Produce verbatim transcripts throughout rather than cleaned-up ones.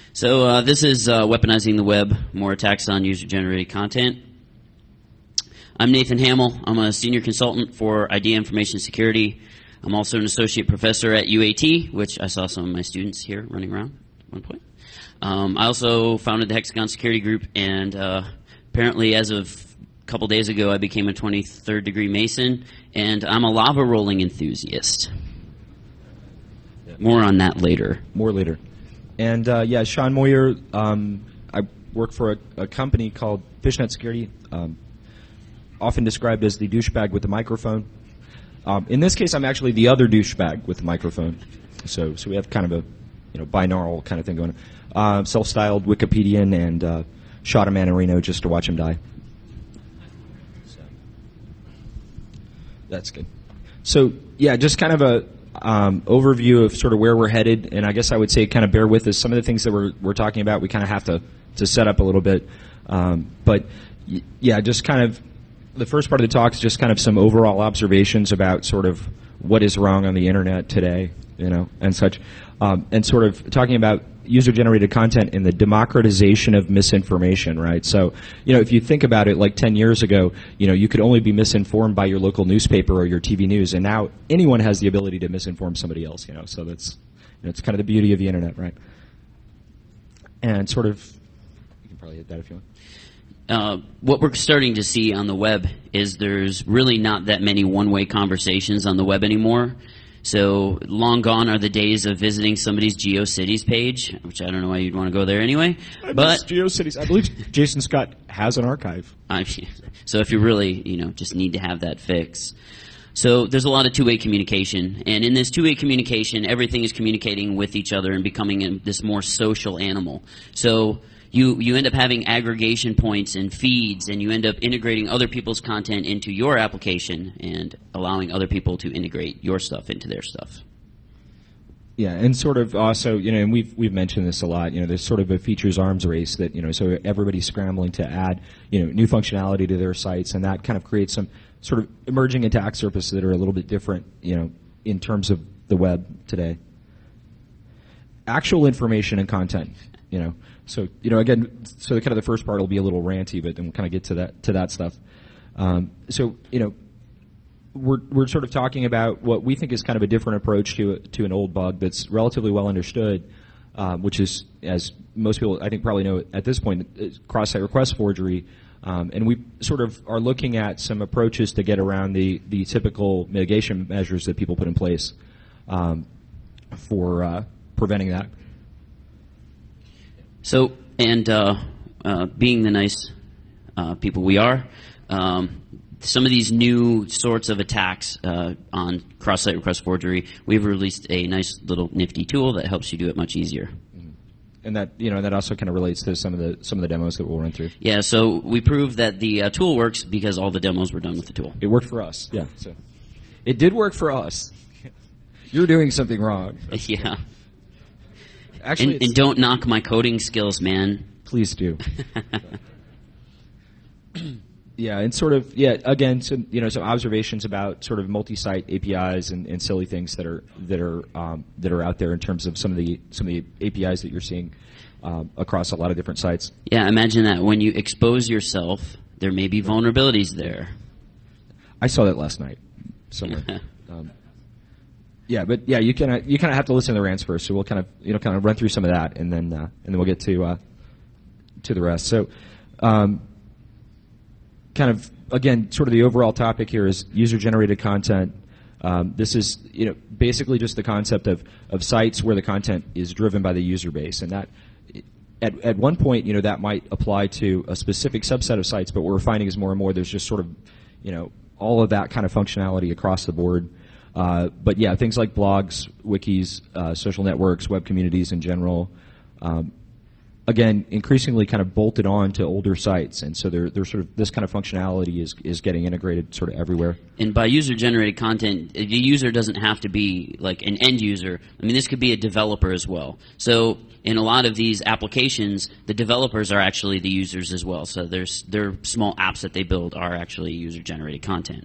So uh, this is uh, Weaponizing the Web, more attacks on user-generated content. I'm Nathan Hamill. I'm a senior consultant for I D Information Security. I'm also an associate professor at U A T, which I saw some of my students here running around at one point. Um, I also founded the Hexagon Security Group, and uh, apparently as of a couple days ago, I became a twenty-third degree Mason, and I'm a lava rolling enthusiast. More on that later. More later. And uh, yeah, Sean Moyer, um, I work for a, a company called Fishnet Security, um, often described as the douchebag with the microphone. Um, in this case, I'm actually the other douchebag with the microphone. So, so we have kind of a, you know, binaural kind of thing going on. Uh, self-styled Wikipedian, and uh, shot a man in Reno just to watch him die. So, that's good. So yeah, just kind of a um, overview of sort of where we're headed, and I guess I would say kind of bear with us. Some of the things that we're we're talking about, we kind of have to to set up a little bit. Um, but y- yeah, just kind of. The first part of the talk is just kind of some overall observations about sort of what is wrong on the internet today, you know, and such, um, and sort of talking about user-generated content and the democratization of misinformation, right? So, you know, if you think about it, like ten years ago, you know, you could only be misinformed by your local newspaper or your T V news, and now anyone has the ability to misinform somebody else, you know, so that's, you know, it's kind of the beauty of the internet, right? And sort of, you can probably hit that if you want. Uh, what we're starting to see on the web is there's really not that many one-way conversations on the web anymore. So long gone are the days of visiting somebody's GeoCities page, which I don't know why you'd want to go there anyway. I but GeoCities. I believe Jason Scott has an archive. I, so if you really, you know, just need to have that fix. So there's a lot of two-way communication, and in this two-way communication, everything is communicating with each other and becoming a, this more social animal. So You, you end up having aggregation points and feeds, and you end up integrating other people's content into your application and allowing other people to integrate your stuff into their stuff. Yeah, and sort of also, you know, and we've we've mentioned this a lot. You know, there's sort of a features arms race that, you know, so everybody's scrambling to add, you know, new functionality to their sites, and that kind of creates some sort of emerging attack surfaces that are a little bit different, you know, in terms of the web today. Actual information and content, you know. So, you know, again, so the kind of the first part will be a little ranty, but then we'll kind of get to that to that stuff. Um, so, you know, we're we're sort of talking about what we think is kind of a different approach to to an old bug that's relatively well understood, um, which is, as most people I think probably know at this point, cross-site request forgery. Um, and we sort of are looking at some approaches to get around the the typical mitigation measures that people put in place um, for uh, preventing that. So, and uh, uh, being the nice uh, people we are, um, some of these new sorts of attacks uh, on cross-site request forgery, we've released a nice little nifty tool that helps you do it much easier. Mm-hmm. And that, you know, that also kind of relates to some of the some of the demos that we'll run through. Yeah, so we proved that the uh, tool works because all the demos were done with the tool. It worked for us. Yeah. So it did work for us. You're doing something wrong. Yeah. Actually, and, and don't knock my coding skills, man. Please do. Yeah, and sort of, yeah, again, some, you know, some observations about sort of multi-site A P Is and, and silly things that are that are um, that are out there in terms of some of the some of the A P Is that you're seeing um, across a lot of different sites. Yeah, imagine that when you expose yourself, there may be vulnerabilities there. I saw that last night somewhere. um, Yeah, but yeah, you kind of you kind of have to listen to the rants first. So we'll kind of you know kind of run through some of that, and then uh, and then we'll get to uh, to the rest. So, um, kind of again, sort of the overall topic here is user-generated content. Um, this is you know basically just the concept of of sites where the content is driven by the user base, and that at at one point you know that might apply to a specific subset of sites, but what we're finding is more and more there's just sort of you know all of that kind of functionality across the board. Uh, but yeah, things like blogs, wikis, uh, social networks, web communities in general, um, again, increasingly kind of bolted on to older sites, and so they're, they're sort of this kind of functionality is is getting integrated sort of everywhere. And by user-generated content, the user doesn't have to be like an end user. I mean, this could be a developer as well. So in a lot of these applications, the developers are actually the users as well. So there's their small apps that they build are actually user-generated content.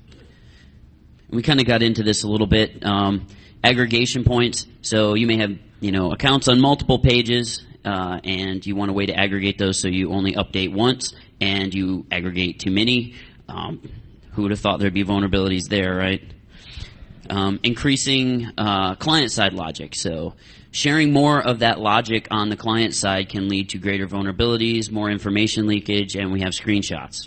We kind of got into this a little bit. Um, aggregation points. So you may have you know, accounts on multiple pages, uh, and you want a way to aggregate those so you only update once and you aggregate too many. Um, who would have thought there'd be vulnerabilities there, right? Um, increasing uh, client-side logic. So sharing more of that logic on the client side can lead to greater vulnerabilities, more information leakage, and we have screenshots.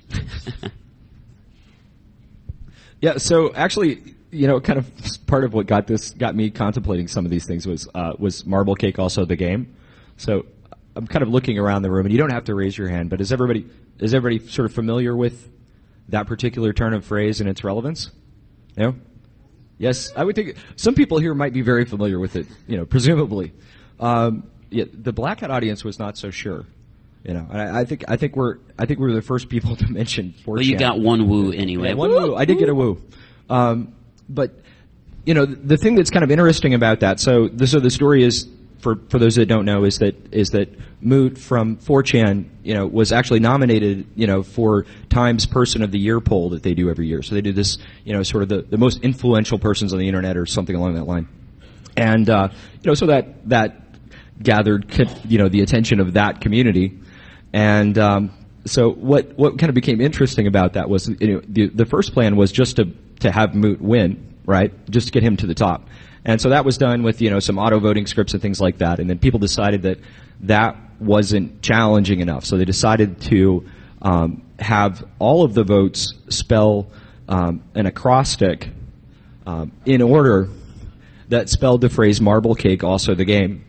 Yeah, so actually, you know, kind of part of what got this got me contemplating some of these things was uh, was Marble Cake also the game. So I'm kind of looking around the room, and you don't have to raise your hand, but is everybody is everybody sort of familiar with that particular turn of phrase and its relevance? No? Yes, I would think some people here might be very familiar with it, you know, presumably. Um, yeah, the Black Hat audience was not so sure. You know, I, I think I think we're I think we were the first people to mention four chan. Well, you got one woo anyway. Yeah, one woo. I did get a woo. Um, but you know, the, the thing that's kind of interesting about that. So, the, so the story is, for for those that don't know, is that is that Moot from four chan, you know, was actually nominated, you know, for Times Person of the Year poll that they do every year. So they do this, you know, sort of the, the most influential persons on the internet or something along that line. And uh, you know, so that that gathered, you know, the attention of that community. And um, so what what kind of became interesting about that was, you know, the the first plan was just to to have Moot win, right? Just to get him to the top. And so that was done with, you know, some auto voting scripts and things like that. And then people decided that that wasn't challenging enough. So they decided to um, have all of the votes spell um, an acrostic um, in order that spelled the phrase "Marble Cake, also the game"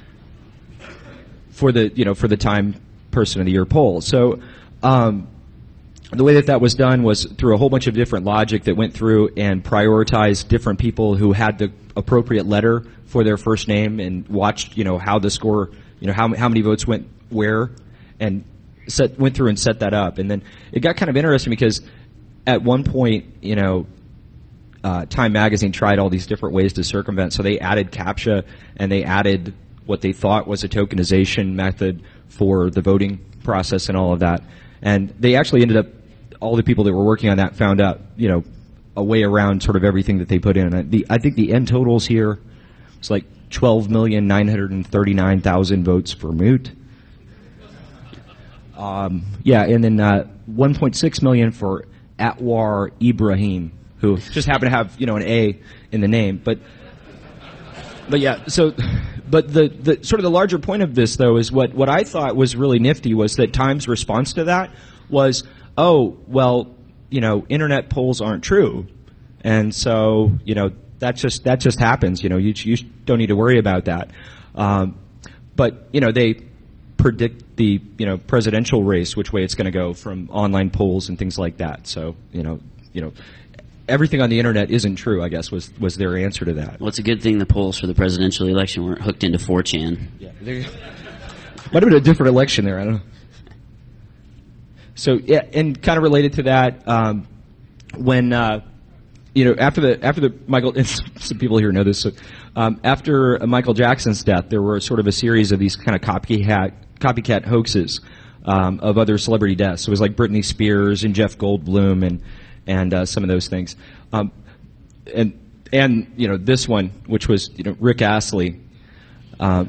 for the, you know, for the Time Person of the Year poll. So um, the way that that was done was through a whole bunch of different logic that went through and prioritized different people who had the appropriate letter for their first name and watched, you know, how the score, you know, how how many votes went where, and set went through and set that up. And then it got kind of interesting because at one point, you know, uh, Time Magazine tried all these different ways to circumvent. So they added CAPTCHA and they added what they thought was a tokenization method for the voting process and all of that. And they actually ended up, all the people that were working on that found out, you know, a way around sort of everything that they put in. And the, I think the end totals here was like twelve million nine hundred thirty-nine thousand votes for Moot. Um, yeah, and then uh, one point six million for Atwar Ibrahim, who just happened to have, you know, an A in the name. But but yeah, so but the, the sort of the larger point of this, though, is what, what I thought was really nifty was that Time's response to that was, oh, well, you know, internet polls aren't true. And so, you know, that just that just happens. You know, you, you don't need to worry about that. Um, but, you know, they predict the, you know, presidential race, which way it's going to go from online polls and things like that. So, you know, you know, everything on the internet isn't true, I guess, was was their answer to that. Well, it's a good thing the polls for the presidential election weren't hooked into four chan. Yeah, might have been a different election there. I don't know. So yeah, and kind of related to that, um, when uh, you know, after the after the Michael, and some people here know this. So, um, after Michael Jackson's death, there were sort of a series of these kind of copycat copycat hoaxes um, of other celebrity deaths. So it was like Britney Spears and Jeff Goldblum and. and uh, some of those things. Um, and, and, you know, this one, which was, you know, Rick Astley. Um,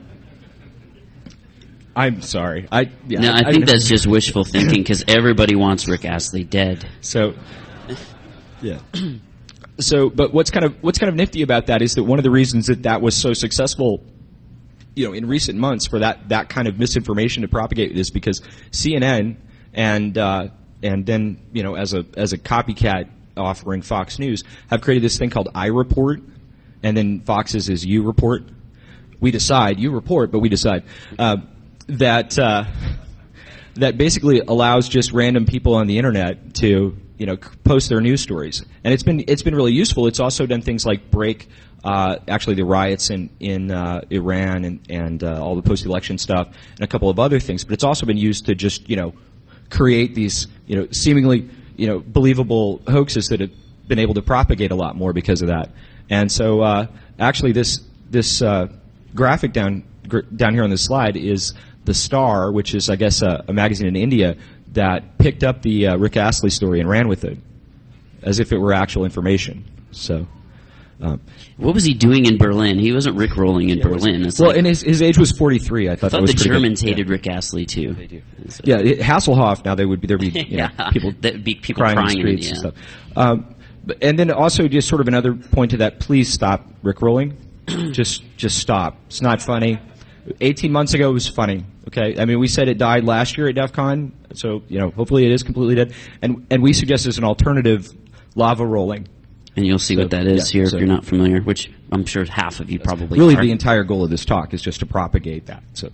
I'm sorry. I, yeah, no, I, I think I, that's just wishful thinking because everybody wants Rick Astley dead. So, yeah. So, but what's kind of, what's kind of nifty about that is that one of the reasons that that was so successful, you know, in recent months for that, that kind of misinformation to propagate is because C N N and, uh, and then, you know, as a as a copycat offering, Fox News have created this thing called iReport, and then Fox's is U-Report. We decide, you report, but we decide uh, that uh, that basically allows just random people on the internet to, you know, post their news stories, and it's been it's been really useful. It's also done things like break uh, actually the riots in in uh, Iran and and uh, all the post-election stuff and a couple of other things, but it's also been used to just, you know, create these, you know, seemingly, you know, believable hoaxes that have been able to propagate a lot more because of that. And so, uh, actually, this this uh, graphic down gr- down here on this slide is The Star, which is, I guess, a, a magazine in India that picked up the uh, Rick Astley story and ran with it as if it were actual information. So, Um, what was he doing in Berlin? He wasn't rickrolling in yeah, Berlin. It's well, like, and his, his age was forty-three. I thought, I thought that was the pretty Germans good. hated yeah. Rick Astley too. They do. So. Yeah, it, Hasselhoff. Now there would be there would be you know, yeah, people that'd be people crying, crying in the streets in it, yeah. and stuff. Um, but, and then also just sort of another point to that. Please stop rickrolling. just just stop. It's not funny. Eighteen months ago it was funny. Okay, I mean we said it died last year at DEF CON, so you know hopefully it is completely dead. And and we suggest as an alternative, lava rolling. And you'll see so, what that is yeah, here so if you're not familiar, which I'm sure half of you probably really are. the entire goal of this talk is just to propagate that. So.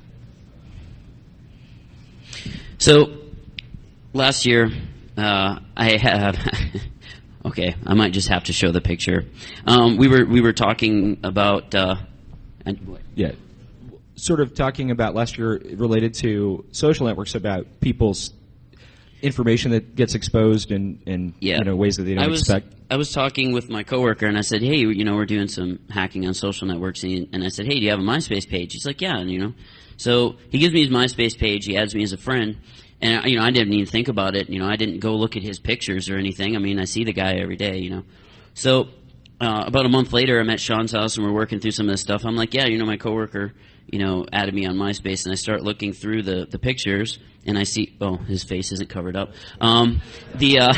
So, last year, uh, I have, okay, I might just have to show the picture. Um, we were, we were talking about, uh, and, yeah, sort of talking about last year related to social networks about people's information that gets exposed in, in yeah. you know, ways that they don't I was, expect. I was talking with my coworker and I said, hey, you know, we're doing some hacking on social networks, and, and I said, hey, do you have a MySpace page? He's like, yeah, and you know. So he gives me his MySpace page. He adds me as a friend, and you know I didn't even think about it. You know, I didn't go look at his pictures or anything. I mean, I see the guy every day. You know, so uh, about a month later, I'm at Sean's house and we're working through some of this stuff. I'm like, yeah, you know, my coworker, you know, added me on MySpace, and I start looking through the the pictures, and I see, oh, his face isn't covered up. Um, the uh,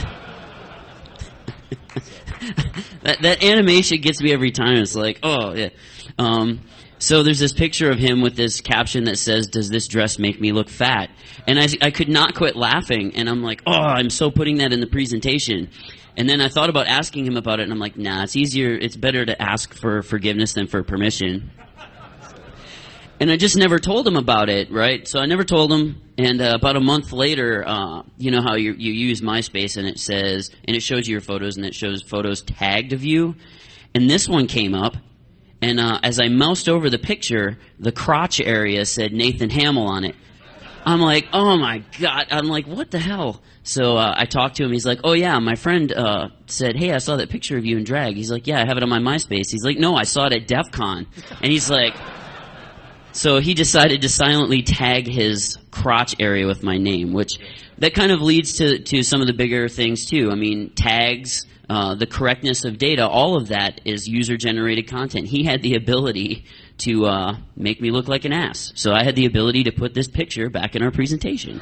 that that animation gets me every time. It's like, oh yeah. Um, So there's this picture of him with this caption that says, does this dress make me look fat? And I, I could not quit laughing, and I'm like, oh, I'm so putting that in the presentation. And then I thought about asking him about it, and I'm like, nah, it's easier, it's better to ask for forgiveness than for permission. And I just never told him about it, right? So I never told him, and uh, about a month later, uh, you know how you, you use MySpace, and it says, and it shows you your photos, and it shows photos tagged of you. And this one came up. And uh, as I moused over the picture, the crotch area said Nathan Hamill on it. I'm like, oh my God. I'm like, what the hell? So uh, I talked to him. He's like, oh yeah, my friend uh, said, hey, I saw that picture of you in drag. He's like, yeah, I have it on my MySpace. He's like, no, I saw it at DEF CON. And he's like, so he decided to silently tag his crotch area with my name, which that kind of leads to, to some of the bigger things too. I mean, tags, Uh, the correctness of data, all of that is user-generated content. He had the ability to uh, make me look like an ass. So I had the ability to put this picture back in our presentation.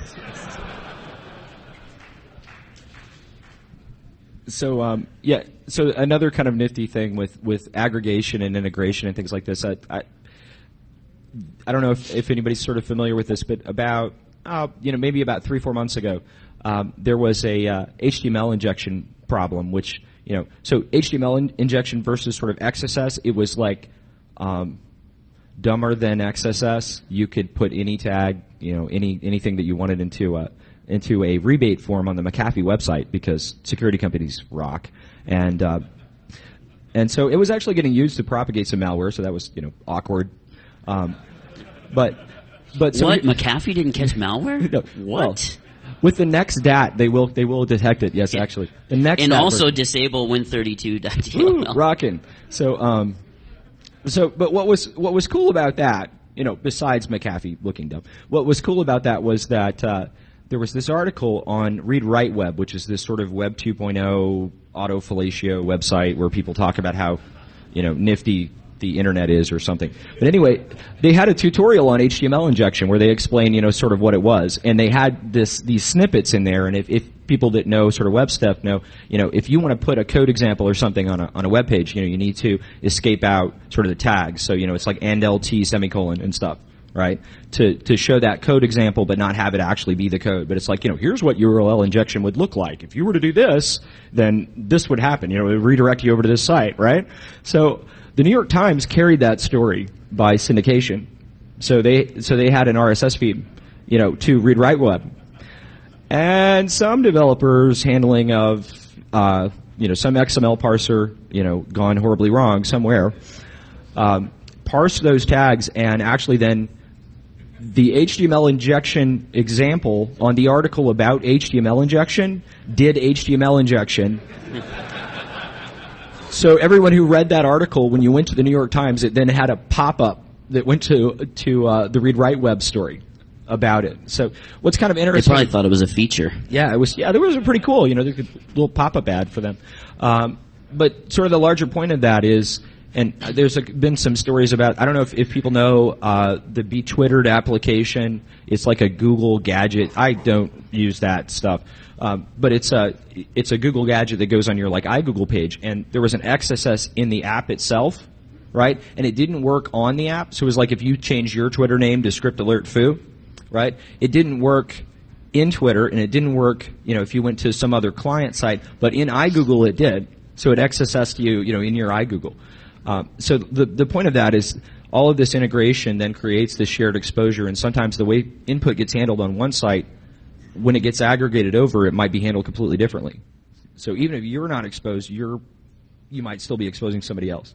So, um, yeah, so another kind of nifty thing with, with aggregation and integration and things like this, I, I, I don't know if, if anybody's sort of familiar with this, but about, uh, you know, maybe about three, four months ago, um, there was a uh, H T M L injection problem, which, you know, so H T M L in- injection versus sort of X S S, it was like um, dumber than X S S. You could put any tag, you know, any anything that you wanted into a into a rebate form on the McAfee website because security companies rock, and uh, and so it was actually getting used to propagate some malware, so that was, you know, awkward, um, but but so what we, McAfee didn't catch malware? No, what? Well, with the next D A T, they will they will detect it. Yes, actually, the next and D A T also version. disable win thirty-two dot T L L. Rockin'. So, um, so, but what was what was cool about that? You know, besides McAfee looking dumb, what was cool about that was that uh, there was this article on Read Write Web, which is this sort of Web two point oh auto-fellatio website where people talk about how, you know, nifty the internet is or something. But anyway, they had a tutorial on H T M L injection where they explain, you know, sort of what it was. And they had this, these snippets in there. And if, if people that know sort of web stuff know, you know, if you want to put a code example or something on a, on a web page, you know, you need to escape out sort of the tags. So, you know, it's like and lt semicolon and stuff, right? To, to show that code example but not have it actually be the code. But it's like, you know, here's what U R L injection would look like. If you were to do this, then this would happen. You know, it would redirect you over to this site, right? So, the New York Times carried that story by syndication, so they so they had an R S S feed, you know, to Read Write Web, and some developers handling of uh, you know some X M L parser, you know, gone horribly wrong somewhere, um, parsed those tags and actually then the H T M L injection example on the article about H T M L injection did H T M L injection. So everyone who read that article, when you went to the New York Times, it then had a pop-up that went to to uh, the Read Write Web story about it. So what's kind of They interesting? probably thought it was a feature. Yeah, it was. Yeah, there was a pretty cool. You know, there was a little pop-up ad for them. Um, but sort of the larger point of that is, and there's a, been some stories about, I don't know if, if people know uh, the Be Twittered application. It's like a Google gadget. I don't use that stuff. Um, but it's a, it's a Google gadget that goes on your like iGoogle page. And there was an X S S in the app itself, right? And it didn't work on the app. So it was like if you changed your Twitter name to Script Alert Foo, right? It didn't work in Twitter, and it didn't work, you know, if you went to some other client site. But in iGoogle it did. So it X S S'd you, you know, in your iGoogle. Um, so the the point of that is all of this integration then creates this shared exposure, and sometimes the way input gets handled on one site, when it gets aggregated over, it might be handled completely differently. So even if you're not exposed, you're you might still be exposing somebody else.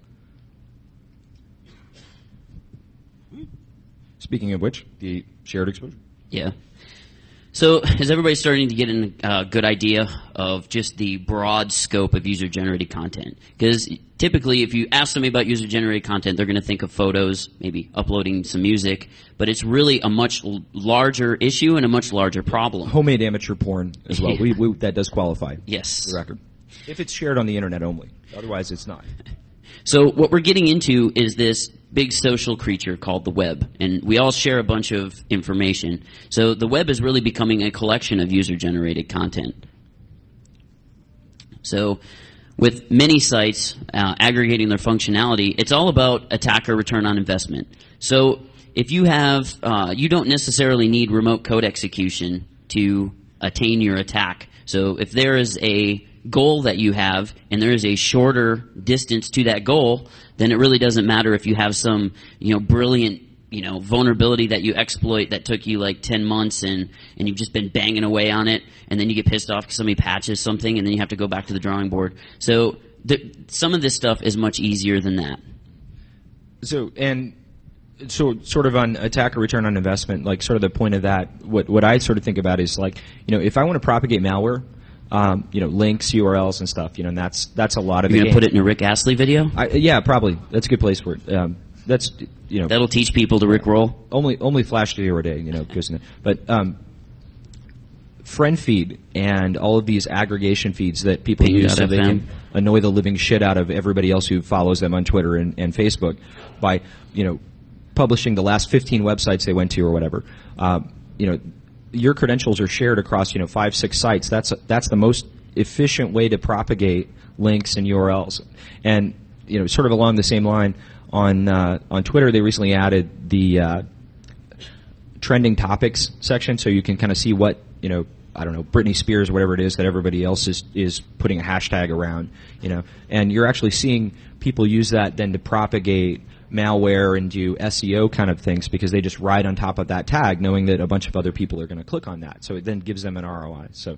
Speaking of which, the shared exposure. Yeah. So is everybody starting to get a uh, good idea of just the broad scope of user-generated content? Because typically if you ask somebody about user-generated content, they're going to think of photos, maybe uploading some music, but it's really a much l- larger issue and a much larger problem. Homemade amateur porn as well. we, we, that does qualify. Yes. For the record. If it's shared on the internet only. Otherwise it's not. So what we're getting into is this big social creature called the web, and we all share a bunch of information. So the web is really becoming a collection of user-generated content. So with many sites uh, aggregating their functionality, it's all about attacker return on investment. So if you have, uh, you don't necessarily need remote code execution to attain your attack. So if there is a goal that you have and there is a shorter distance to that goal, then it really doesn't matter if you have some, you know, brilliant, you know, vulnerability that you exploit that took you like ten months and, and you've just been banging away on it, and then you get pissed off because somebody patches something and then you have to go back to the drawing board. So th- some of this stuff is much easier than that. So, and so sort of on attacker return on investment, like sort of the point of that, what, what I sort of think about is like, you know, if I want to propagate malware, Um, you know, links, U R Ls, and stuff. You know, and that's that's a lot of. You're the gonna game. put it in a Rick Astley video? I, yeah, probably. That's a good place for it. Um, that's you know. That'll teach people to Rickroll. Only only Flash video a day, you know, goes in it. But um, friend feed and all of these aggregation feeds that people Ping use so dot they F M. can annoy the living shit out of everybody else who follows them on Twitter and, and Facebook by you know publishing the last fifteen websites they went to or whatever. Um, you know. Your credentials are shared across, you know, five, six sites. That's that's the most efficient way to propagate links and U R Ls. And you know, sort of along the same line, on uh, on Twitter, they recently added the uh, trending topics section, so you can kind of see what you know. I don't know, Britney Spears, whatever it is that everybody else is is putting a hashtag around, you know, and you're actually seeing people use that then to propagate malware and do S E O kind of things because they just ride on top of that tag knowing that a bunch of other people are going to click on that. So it then gives them an R O I. So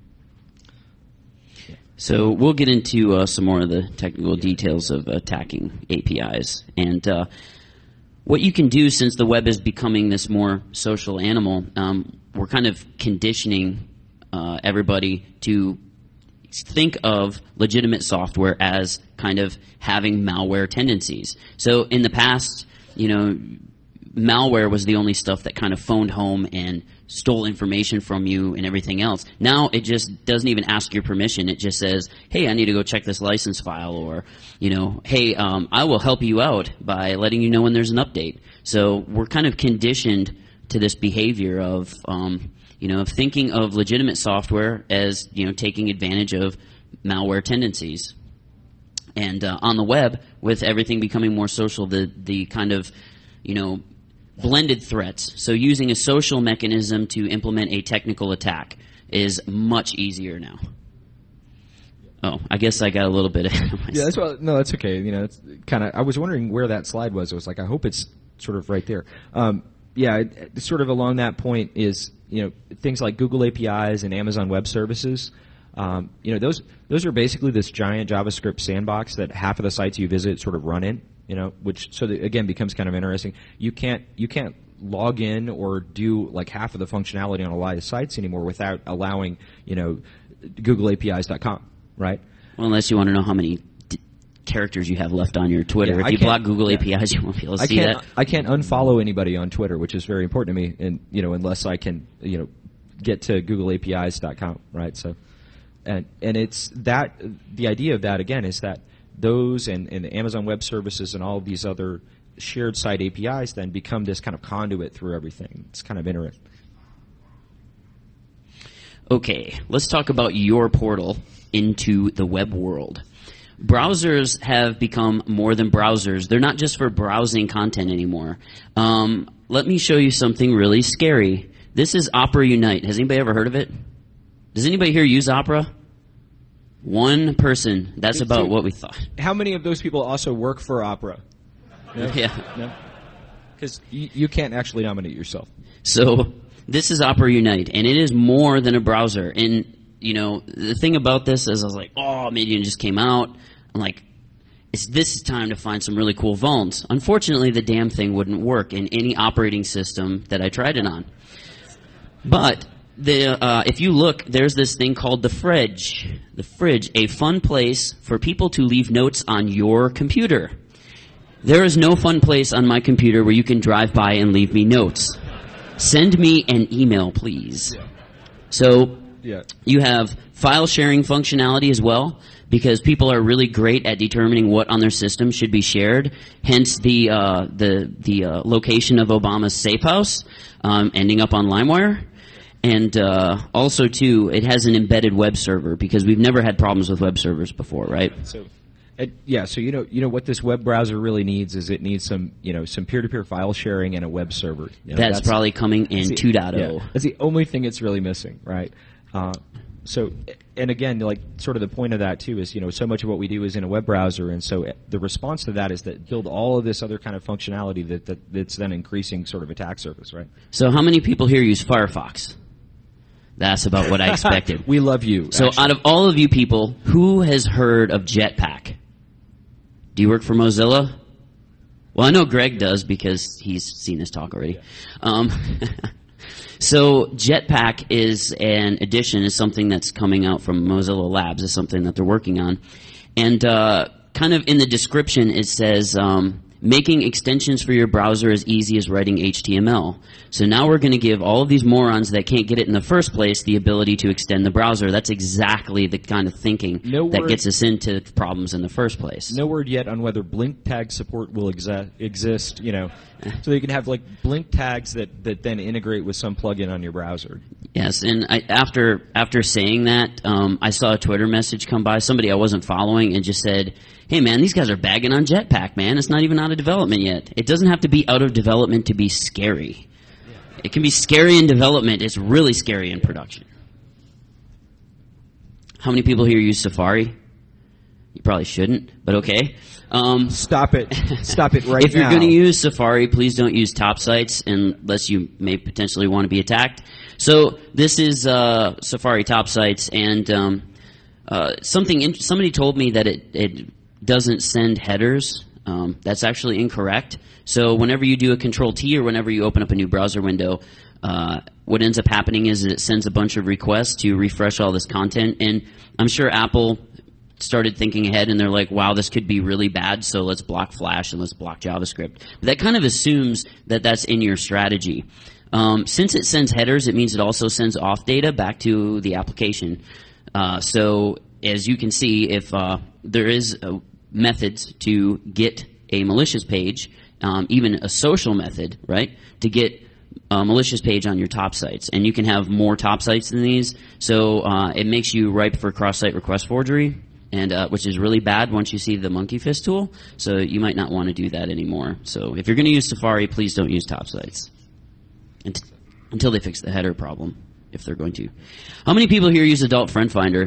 yeah. So we'll get into uh, some more of the technical details of attacking A P Is. And uh, what you can do, since the web is becoming this more social animal, um, we're kind of conditioning uh, everybody to think of legitimate software as kind of having malware tendencies. So in the past, you know, malware was the only stuff that kind of phoned home and stole information from you and everything else. Now it just doesn't even ask your permission. It just says, hey, I need to go check this license file, or, you know, hey, um, I will help you out by letting you know when there's an update. So we're kind of conditioned to this behavior of, um, you know, of thinking of legitimate software as, you know, taking advantage of malware tendencies. And uh, on the web, with everything becoming more social, the the kind of, you know, blended threats. So using a social mechanism to implement a technical attack is much easier now. Oh, I guess I got a little bit ahead of myself. Yeah, that's well, no, that's okay. You know, it's kind of. I was wondering where that slide was. I was like, I hope it's sort of right there. Um, yeah, it, it sort of along that point is, you know, things like Google A P Is and Amazon Web Services. Um, you know, those those are basically this giant JavaScript sandbox that half of the sites you visit sort of run in. You know, which so that, again becomes kind of interesting. You can't you can't log in or do like half of the functionality on a lot of sites anymore without allowing, you know, Google A P Is dot com, right? Well, unless you want to know how many d- characters you have left on your Twitter. Yeah, if I you block Google yeah. A P Is, you won't be able to I see can't, that. I can't unfollow anybody on Twitter, which is very important to me, and you know, unless I can, you know, get to Google A P Is dot com, right? So, and and it's that the idea of that again is that those and, and the Amazon Web Services and all of these other shared site A P Is then become this kind of conduit through everything. It's kind of interesting. Okay, let's talk about your portal into the web world. Browsers have become more than browsers. They're not just for browsing content anymore. Um, let me show you something really scary. This is Opera Unite. Has anybody ever heard of it? Does anybody here use Opera? One person. That's about what we thought. How many of those people also work for Opera? No? Yeah. No? Because you, you can't actually nominate yourself. So this is Opera Unite, and it is more than a browser. And you know, the thing about this is I was like, oh, Medium just came out. I'm like, it's, this is time to find some really cool vulns. Unfortunately, the damn thing wouldn't work in any operating system that I tried it on. But the, uh, if you look, there's this thing called the fridge. The fridge, a fun place for people to leave notes on your computer. There is no fun place on my computer where you can drive by and leave me notes. Send me an email, please. So Yeah. you have file sharing functionality as well, because people are really great at determining what on their system should be shared. Hence the uh, the the uh, location of Obama's safe house um, ending up on LimeWire, and uh, also too, it has an embedded web server because we've never had problems with web servers before, right? So, it, yeah. So you know, you know what this web browser really needs is it needs some, you know, some peer-to-peer file sharing and a web server. You know, that's, that's probably coming in the, two point oh. Yeah, that's the only thing it's really missing, right? Uh, so, and again, like sort of the point of that too is, you know, so much of what we do is in a web browser, and so the response to that is that build all of this other kind of functionality that, that that's then increasing sort of attack surface, right? So, how many people here use Firefox? That's about what I expected. We love you. So, actually. out of all of you people, who has heard of Jetpack? Do you work for Mozilla? Well, I know Greg does because he's seen this talk already. Um, So Jetpack is an addition, is something that's coming out from Mozilla Labs, is something that they're working on. And uh, kind of in the description it says, um, making extensions for your browser as easy as writing H T M L. So now we're going to give all of these morons that can't get it in the first place the ability to extend the browser. That's exactly the kind of thinking no that word, gets us into problems in the first place. No word yet on whether blink tag support will exa- exist, you know, so you can have like blink tags that, that then integrate with some plugin on your browser. Yes, and I, after after saying that, um, I saw a Twitter message come by, somebody I wasn't following, and just said, hey man, these guys are bagging on Jetpack, man. It's not even out of development yet. It doesn't have to be out of development to be scary. It can be scary in development. It's really scary in production. How many people here use Safari? You probably shouldn't, but okay. Um, Stop it. Stop it right if now. If you're going to use Safari, please don't use top sites unless you may potentially want to be attacked. So this is uh, Safari top sites, and um, uh, something in- somebody told me that it, it doesn't send headers. Um, that's actually incorrect. So whenever you do a Control T or whenever you open up a new browser window, uh, what ends up happening is it sends a bunch of requests to refresh all this content. And I'm sure Apple started thinking ahead, and they're like, wow, this could be really bad, so let's block Flash and let's block JavaScript. But that kind of assumes that that's in your strategy. Um, since it sends headers, it means it also sends auth data back to the application. Uh, so as you can see, if uh, there is a methods to get a malicious page, um, even a social method, right, to get a malicious page on your top sites. And you can have more top sites than these, so uh, it makes you ripe for cross-site request forgery, and uh, which is really bad once you see the monkey fist tool, so you might not want to do that anymore. So if you're going to use Safari, please don't use top sites Unt- until they fix the header problem, if they're going to. How many people here use Adult Friend Finder?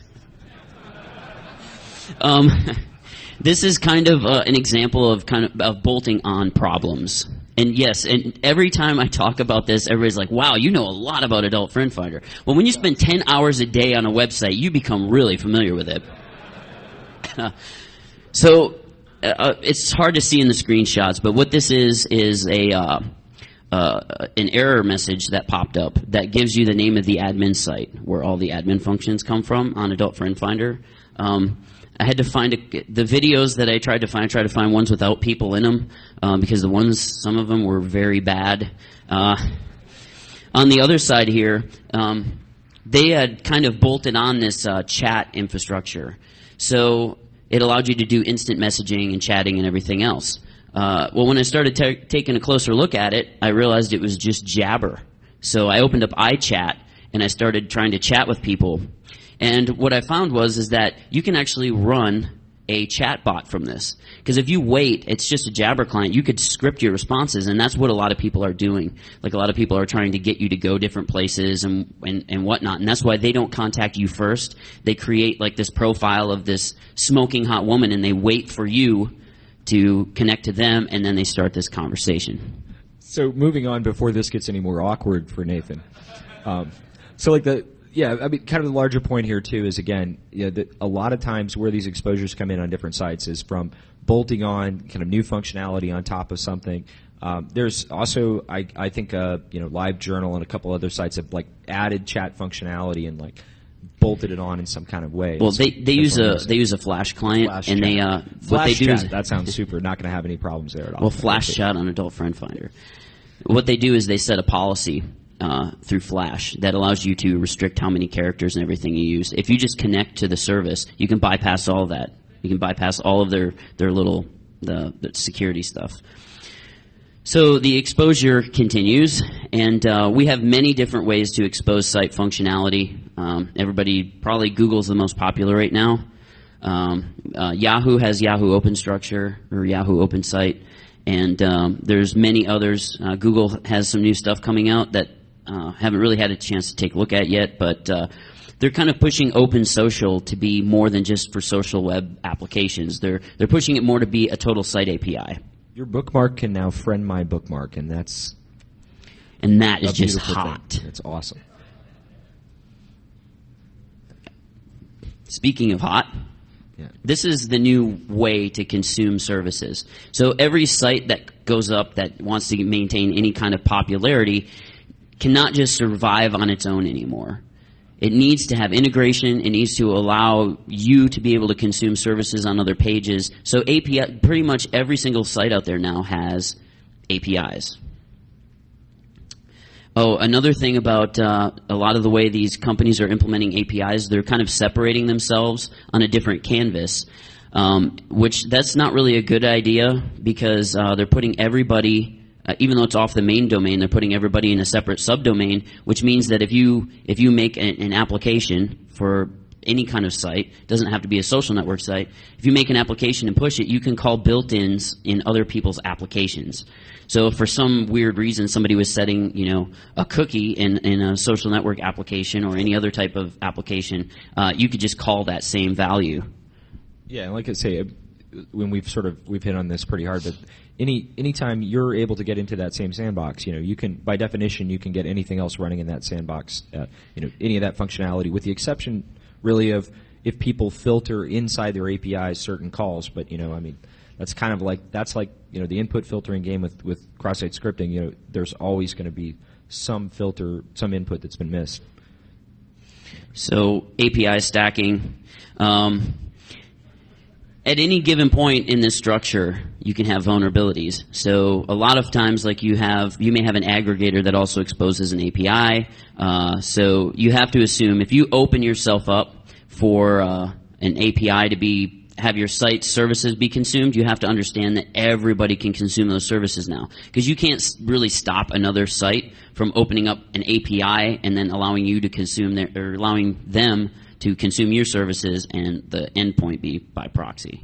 um, this is kind of uh, an example of kind of, of bolting on problems. And yes, and every time I talk about this, everybody's like, wow, you know a lot about Adult Friend Finder. Well, when you spend ten hours a day on a website, you become really familiar with it. so uh, it's hard to see in the screenshots, but what this is is a uh, uh, an error message that popped up that gives you the name of the admin site where all the admin functions come from on Adult Friend Finder. Um, I had to find a, the videos that I tried to find. I tried to find ones without people in them um, because the ones, some of them were very bad. Uh, on the other side here, um, they had kind of bolted on this uh, chat infrastructure. So it allowed you to do instant messaging and chatting and everything else. Uh, well, when I started ta- taking a closer look at it, I realized it was just Jabber. So I opened up iChat and I started trying to chat with people. And what I found was is that you can actually run a chat bot from this. Because if you wait, it's just a Jabber client. You could script your responses, and that's what a lot of people are doing. Like a lot of people are trying to get you to go different places and, and, and whatnot. And that's why they don't contact you first. They create like this profile of this smoking hot woman, and they wait for you to connect to them, and then they start this conversation. So moving on before this gets any more awkward for Nathan. Um, so like the Yeah, I mean, kind of the larger point here too is again, you know, that a lot of times where these exposures come in on different sites is from bolting on kind of new functionality on top of something. Um, there's also, I, I think, uh, you know, LiveJournal and a couple other sites have like added chat functionality and like bolted it on in some kind of way. Well, so they they use a they use a Flash client, Flash and chat. they uh, Flash what they do chat, is that sounds super. Not going to have any problems there at all. Well, Flash chat on Adult Friend Finder. What they do is they set a policy uh, through Flash that allows you to restrict how many characters and everything you use. If you just connect to the service, you can bypass all of that. You can bypass all of their their little the, the security stuff. So the exposure continues, and uh, we have many different ways to expose site functionality. Um, everybody probably Google's the most popular right now. Um, uh, Yahoo has Yahoo OpenStructure or Yahoo OpenSite, and um, there's many others. Uh, Google has some new stuff coming out that uh, haven't really had a chance to take a look at yet, but uh, they're kind of pushing Open Social to be more than just for social web applications. They're they're pushing it more to be a total site A P I. Your bookmark can now friend my bookmark, and that's and that is a just beautiful hot. thing. It's awesome. Speaking of hot, yeah. This is the new way to consume services. So every site that goes up that wants to maintain any kind of popularity cannot just survive on its own anymore. It needs to have integration. It needs to allow you to be able to consume services on other pages. So A P I, pretty much every single site out there now has A P Is. Oh, another thing about uh, a lot of the way these companies are implementing A P Is, they're kind of separating themselves on a different canvas, um, which that's not really a good idea because uh, they're putting everybody. Uh, even though it's off the main domain, they're putting everybody in a separate subdomain, which means that if you if you make an, an application for any kind of site, doesn't have to be a social network site, if you make an application and push it, you can call built-ins in other people's applications. So if for some weird reason somebody was setting, you know, a cookie in, in a social network application or any other type of application, uh, you could just call that same value. Yeah, and like I say, when we've sort of we've hit on this pretty hard, but any anytime you're able to get into that same sandbox, you know, you can by definition you can get anything else running in that sandbox, uh, you know, any of that functionality, with the exception really of if people filter inside their A P Is certain calls. But you know, I mean, that's kind of like that's like you know the input filtering game with with cross-site scripting. You know, there's always going to be some filter, some input that's been missed. So A P I stacking. Um, At any given point in this structure, you can have vulnerabilities. So a lot of times, like you have, you may have an aggregator that also exposes an A P I. Uh, so you have to assume if you open yourself up for uh, an A P I to be have your site services be consumed, you have to understand that everybody can consume those services now. Because you can't really stop another site from opening up an A P I and then allowing you to consume their, or allowing them to consume your services and the endpoint be by proxy.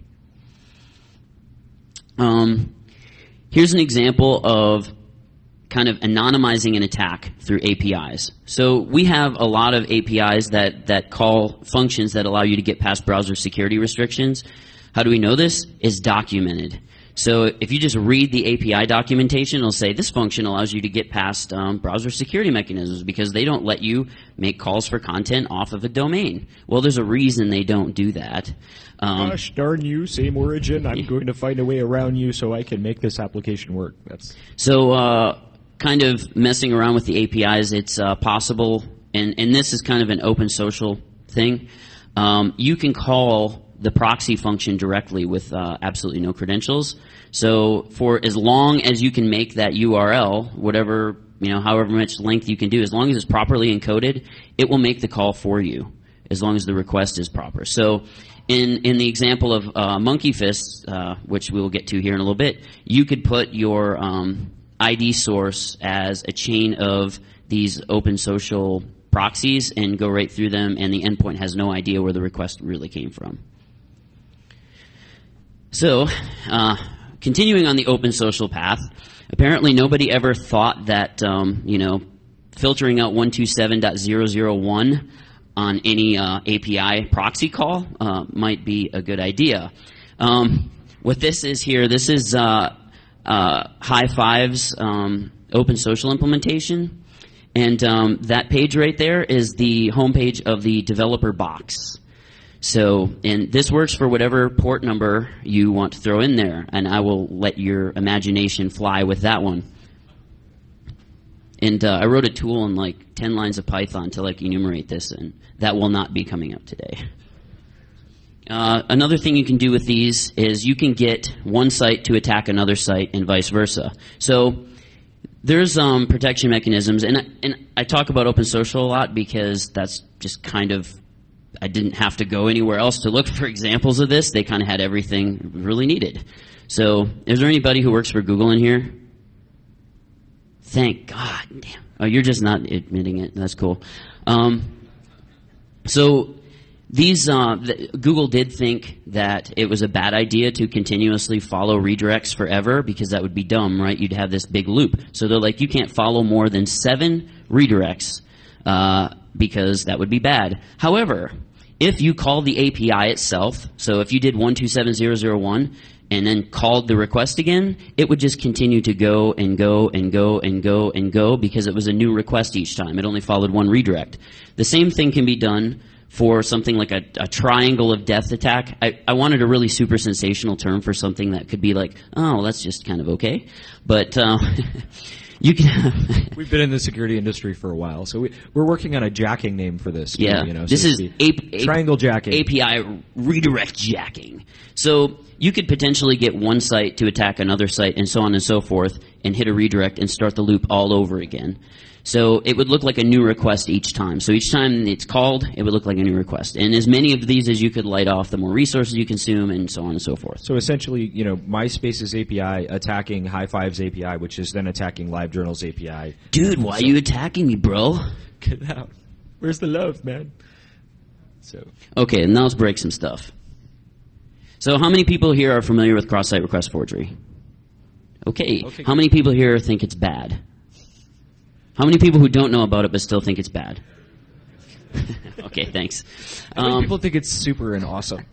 Um, here's an example of kind of anonymizing an attack through A P Is. So we have a lot of A P Is that, that call functions that allow you to get past browser security restrictions. How do we know this? It's documented. So if you just read the A P I documentation, it'll say this function allows you to get past um, browser security mechanisms because they don't let you make calls for content off of a domain. Well, there's a reason they don't do that. Um, Gosh darn you, same origin. I'm going to find a way around you so I can make this application work. That's so uh, kind of messing around with the A P Is, it's uh, possible, and, and this is kind of an open social thing. Um, you can call the proxy function directly with uh, absolutely no credentials. So for as long as you can make that U R L, whatever, you know, however much length you can do, as long as it's properly encoded, it will make the call for you, as long as the request is proper. So in, in the example of uh, Monkey Fist, uh, which we will get to here in a little bit, you could put your um, I D source as a chain of these open social proxies and go right through them, and the endpoint has no idea where the request really came from. So, uh, continuing on the open social path, apparently nobody ever thought that, um, you know, filtering out one two seven dot zero zero one on any uh, A P I proxy call uh, might be a good idea. Um, what this is here, this is uh, uh, High Five's um, open social implementation. And um, that page right there is the homepage of the developer box. So, and this works for whatever port number you want to throw in there, and I will let your imagination fly with that one. And uh, I wrote a tool in like ten lines of Python to like enumerate this, and that will not be coming up today. Uh, another thing you can do with these is you can get one site to attack another site and vice versa. So there's um, protection mechanisms, and I, and I talk about open social a lot because that's just kind of, I didn't have to go anywhere else to look for examples of this. They kind of had everything really needed. So is there anybody who works for Google in here? Thank God. Damn. Oh, you're just not admitting it. That's cool. Um, so these uh, the, Google did think that it was a bad idea to continuously follow redirects forever because that would be dumb, right? You'd have this big loop. So they're like, you can't follow more than seven redirects uh, because that would be bad. However, if you call the A P I itself, so if you did one two seven zero zero one and then called the request again, it would just continue to go and go and go and go and go because it was a new request each time. It only followed one redirect. The same thing can be done for something like a, a triangle of death attack. I, I wanted a really super sensational term for something that could be like, oh, that's just kind of okay. But uh, you can. We've been in the security industry for a while, so we, we're working on a jacking name for this. Yeah, you know, this so is a, a, triangle jacking. A P I redirect jacking. So you could potentially get one site to attack another site and so on and so forth and hit a redirect and start the loop all over again. So it would look like a new request each time. So each time it's called, it would look like a new request. And as many of these as you could light off, the more resources you consume, and so on and so forth. So essentially, you know, MySpace's A P I attacking High Five's A P I, which is then attacking LiveJournal's A P I. Dude, why so, are you attacking me, bro? Get out. Where's the love, man? So okay, now let's break some stuff. So how many people here are familiar with cross-site request forgery? Okay. okay. How many people here think it's bad? How many people who don't know about it but still think it's bad? Okay, thanks. How many um, people think it's super and awesome?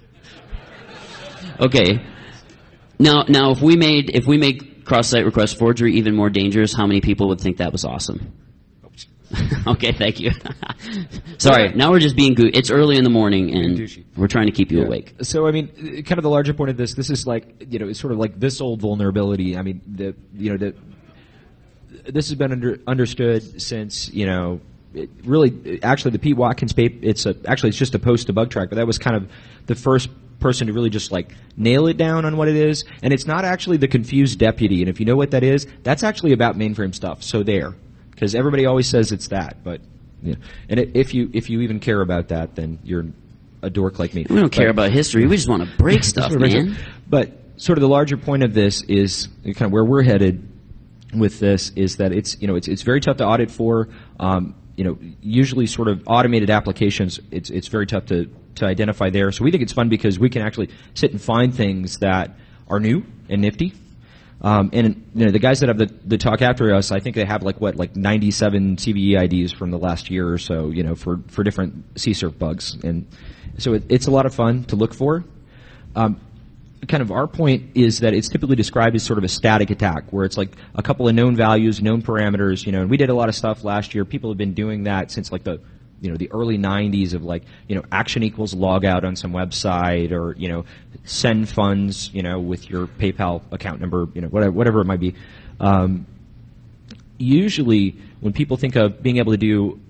Okay. Now, now, if we made if we made cross-site request forgery even more dangerous, how many people would think that was awesome? Okay, thank you. Sorry, now we're just being good. It's early in the morning, and we're trying to keep you yeah. awake. So, I mean, kind of the larger point of this, this is like, you know, it's sort of like this old vulnerability. I mean, the, you know, the, this has been under, understood since, you know, it really, actually, the Pete Watkins paper, it's a, actually, it's just a post to Bug Track, but that was kind of the first person to really just like nail it down on what it is. And it's not actually the confused deputy. And if you know what that is, that's actually about mainframe stuff. So there. Because everybody always says it's that, but yeah. And it, if you if you even care about that, then you're a dork like me. We don't but, care about history. We just want to break stuff, man. But sort of the larger point of this is kind of where we're headed with this is that it's you know it's it's very tough to audit for. Um, you know, usually sort of automated applications, it's it's very tough to to identify there. So we think it's fun because we can actually sit and find things that are new and nifty. Um, and you know, the guys that have the, the talk after us, I think they have like what, like ninety-seven C V E I Ds from the last year or so, you know, for, for different C SRF bugs. And so it, it's a lot of fun to look for. Um, kind of our point is that it's typically described as sort of a static attack, where it's like a couple of known values, known parameters, you know, and we did a lot of stuff last year. People have been doing that since like the, you know, the early nineties of like, you know, action equals log out on some website, or, you know, send funds, you know, with your PayPal account number, you know, whatever, whatever it might be. Um, usually when people think of being able to do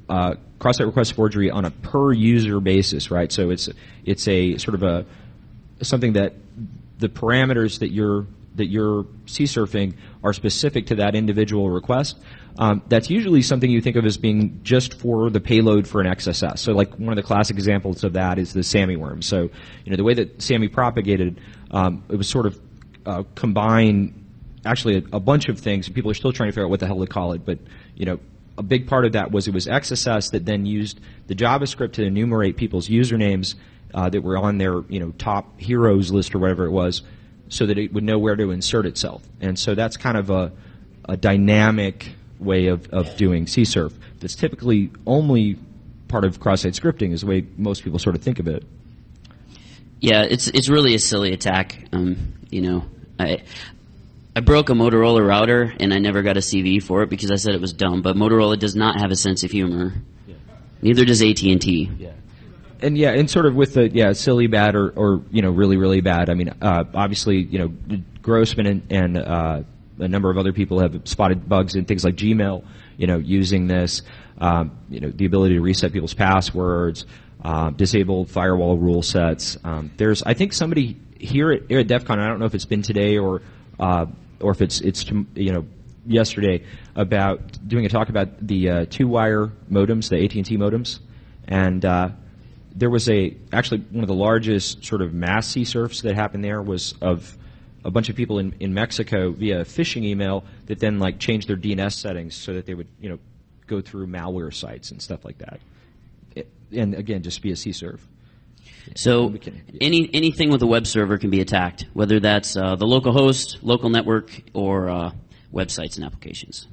uh, cross-site request forgery on a per-user basis, right? So it's it's a sort of a something that the parameters that you're that you're C-surfing are specific to that individual request. Um, that's usually something you think of as being just for the payload for an X S S. So like one of the classic examples of that is the SAMI worm. So, you know, the way that SAMI propagated, um, it was sort of uh, combine actually a, a bunch of things. People are still trying to figure out what the hell to call it, but, you know, a big part of that was it was X S S that then used the JavaScript to enumerate people's usernames uh, that were on their, you know, top heroes list or whatever it was, so that it would know where to insert itself. And so that's kind of a, a dynamic way of, of doing C-surf that's typically only part of cross-site scripting is the way most people sort of think of it. Yeah, it's it's really a silly attack. Um, you know, I I broke a Motorola router and I never got a C V for it because I said it was dumb. But Motorola does not have a sense of humor. Yeah. Neither does A T and T. Yeah. And yeah, and sort of with the yeah silly bad or, or you know really really bad. I mean, uh, obviously you know Grossman and, and uh, a number of other people have spotted bugs in things like Gmail. You know, using this, um, you know, the ability to reset people's passwords, uh, disable firewall rule sets. Um, there's, I think, somebody here at, here at DEF CON. I don't know if it's been today or uh, or if it's it's you know yesterday about doing a talk about the uh, two-wire modems, the A T and T modems, and. Uh, There was a actually one of the largest sort of mass C-surfs that happened there was of a bunch of people in, in Mexico via a phishing email that then like changed their D N S settings so that they would you know go through malware sites and stuff like that, it, and again just be a C-surf. So can, yeah. any anything with a web server can be attacked, whether that's uh, the local host, local network, or uh, websites and applications.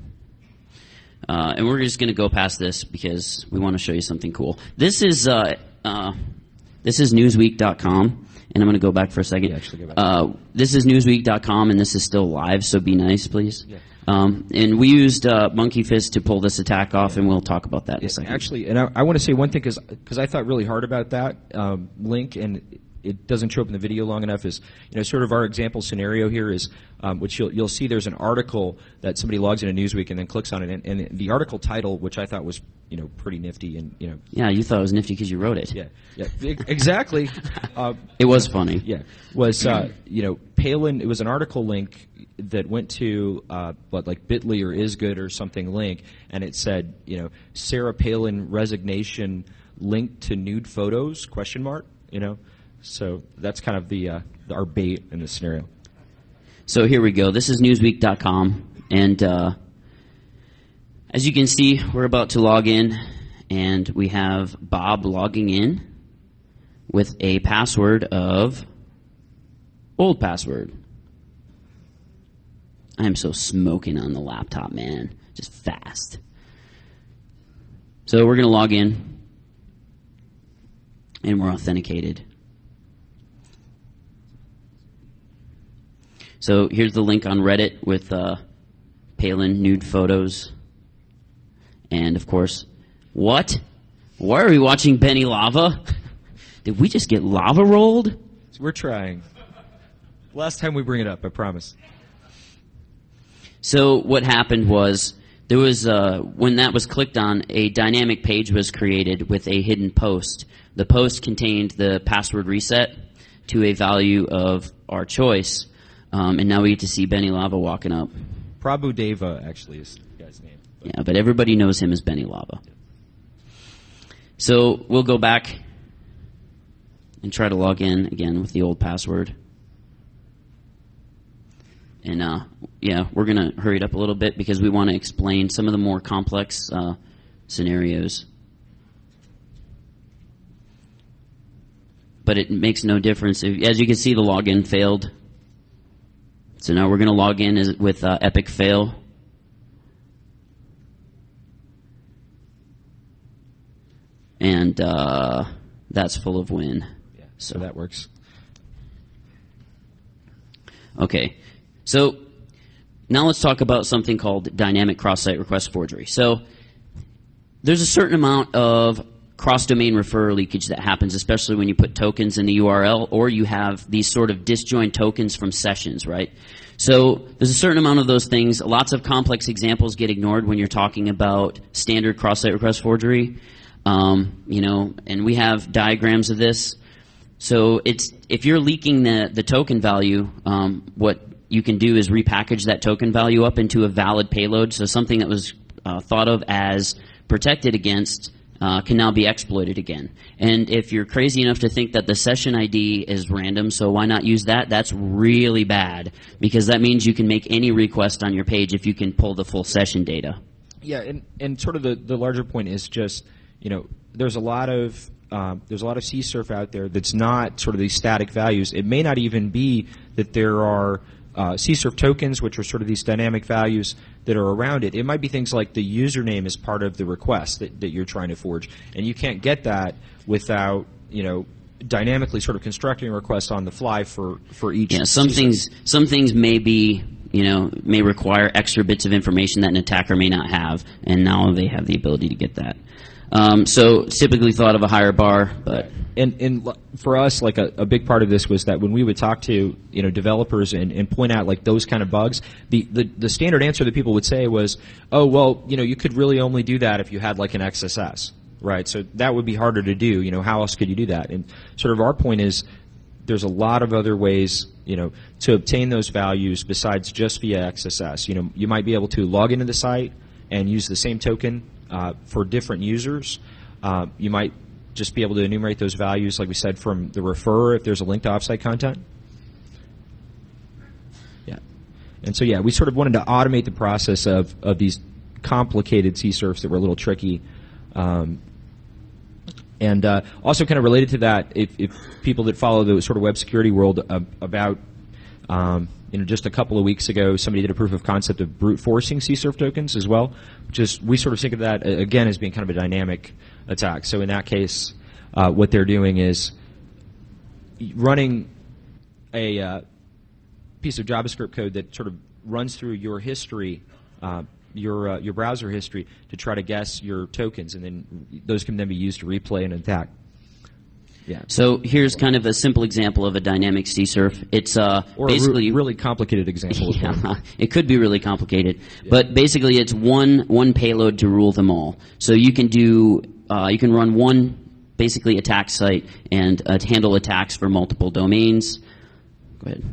Uh, and we're just going to go past this because we want to show you something cool. This is. Uh, Uh, this is Newsweek dot com, and I'm going to go back for a second. Yeah, actually go back. Uh, this is Newsweek dot com, and this is still live, so be nice, please. Yeah. Um, and we used uh, Monkey Fist to pull this attack off, and we'll talk about that in yeah, a second. Actually, and I, I want to say one thing because I thought really hard about that um, link, and it doesn't show up in the video long enough. Is you know sort of our example scenario here is um, which you'll you'll see there's an article that somebody logs into Newsweek and then clicks on it, and, and the article title, which I thought was you know pretty nifty, and you know yeah, you thought it was nifty because you wrote it. Yeah, yeah, exactly. uh, it was funny. Yeah, was uh, you know Palin? It was an article link that went to uh, what like Bitly or Isgood or something link, and it said you know Sarah Palin resignation linked to nude photos question mark you know. So that's kind of the, uh, the our bait in this scenario. So here we go. This is Newsweek dot com, and uh, as you can see, we're about to log in, and we have Bob logging in with a password of old password. I am so smoking on the laptop, man. Just fast. So we're going to log in, and we're authenticated. So here's the link on Reddit with uh, Palin nude photos. And, of course, what? Why are we watching Benny Lava? Did we just get lava rolled? We're trying. Last time we bring it up, I promise. So what happened was there was, uh, when that was clicked on, a dynamic page was created with a hidden post. The post contained the password reset to a value of our choice. Um, and now we get to see Benny Lava walking up. Prabhu Deva, actually, is the guy's name. But. Yeah, but everybody knows him as Benny Lava. Yeah. So we'll go back and try to log in again with the old password. And, uh, yeah, we're going to hurry it up a little bit because we want to explain some of the more complex uh, scenarios. But it makes no difference. If, as you can see, the login failed. So now we're going to log in as, with uh, Epic Fail. And uh, that's full of win. Yeah, so that works. Okay. So now let's talk about something called dynamic cross-site request forgery. So there's a certain amount of cross-domain referrer leakage that happens, especially when you put tokens in the U R L or you have these sort of disjoint tokens from sessions, right? So there's a certain amount of those things. Lots of complex examples get ignored when you're talking about standard cross-site request forgery. Um, you know, and we have diagrams of this. So it's if you're leaking the, the token value, um, what you can do is repackage that token value up into a valid payload. So something that was uh, thought of as protected against uh, can now be exploited again. And if you're crazy enough to think that the session I D is random, so why not use that? That's really bad, because that means you can make any request on your page if you can pull the full session data. Yeah, and, and sort of the, the larger point is just, you know, there's a lot of um, there's a lot of C surf out there that's not sort of these static values. It may not even be that there are uh, C surf tokens, which are sort of these dynamic values that are around it. It might be things like the username is part of the request that, that you're trying to forge, and you can't get that without, you know, dynamically sort of constructing a request on the fly for, for each. Yeah, some C surf. things some things may be, you know, may require extra bits of information that an attacker may not have, and now they have the ability to get that. Um, so typically thought of a higher bar, but and and for us, like a, a big part of this was that when we would talk to, you know, developers and, and point out like those kind of bugs, the, the the standard answer that people would say was, oh well, you know, you could really only do that if you had like an X S S, right? So that would be harder to do. You know, how else could you do that? And sort of our point is, there's a lot of other ways, you know, to obtain those values besides just via X S S. You know, you might be able to log into the site and use the same token uh, for different users. Uh, you might just be able to enumerate those values, like we said, from the referrer if there's a link to offsite content. Yeah. And so, yeah, we sort of wanted to automate the process of, of these complicated C surfs that were a little tricky. Um, and uh, also kind of related to that, if, if people that follow the sort of web security world, uh, about um, you know, just a couple of weeks ago, somebody did a proof of concept of brute forcing C surf tokens as well, which is, we sort of think of that, uh, again, as being kind of a dynamic attack. So in that case, uh, what they're doing is running a uh, piece of JavaScript code that sort of runs through your history, uh, your uh, your browser history, to try to guess your tokens, and then those can then be used to replay an attack. Yeah. So here's kind of a simple example of a dynamic C surf. It's uh, or basically a re- really complicated example. Yeah, it could be really complicated, yeah. But basically it's one one payload to rule them all. So you can do uh, you can run one basically attack site and uh, handle attacks for multiple domains. Go ahead.